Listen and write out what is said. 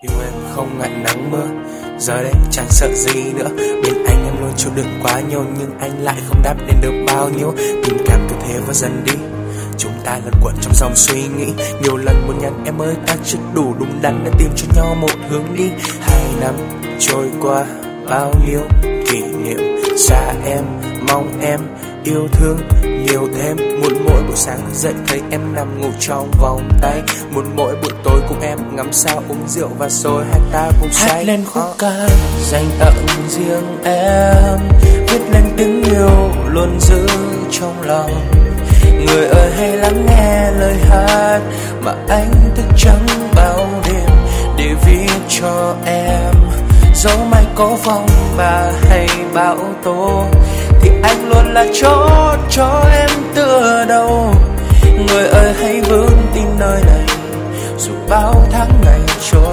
Yêu em không ngại nắng mưa, giờ đây chẳng sợ gì nữa. Bên anh em luôn chịu đựng quá nhiều, nhưng anh lại không đáp đến được bao nhiêu. Tình cảm cứ thế và dần đi, chúng ta lẩn quẩn trong dòng suy nghĩ. Nhiều lần muốn nhắn em ơi ta chưa đủ đúng đắn để tìm cho nhau một hướng đi. 2 năm trôi qua bao nhiêu kỷ niệm, xa em mong em yêu thương nhiều thêm. Muốn mỗi buổi sáng thức dậy thấy em nằm ngủ trong vòng tay, muốn mỗi buổi tối cùng em ngắm sao uống rượu và rồi hai ta cùng say. Hát lên khúc ca dành tặng riêng em, viết lên tiếng yêu luôn giữ trong lòng. Người ơi hãy lắng nghe lời hát mà anh thức trắng bao đêm để viết cho em. Dẫu mai có phong ba hay bão tố thì anh luôn là chốt cho em tựa đầu. Người ơi hãy vững tin nơi này, dù bao tháng ngày trôi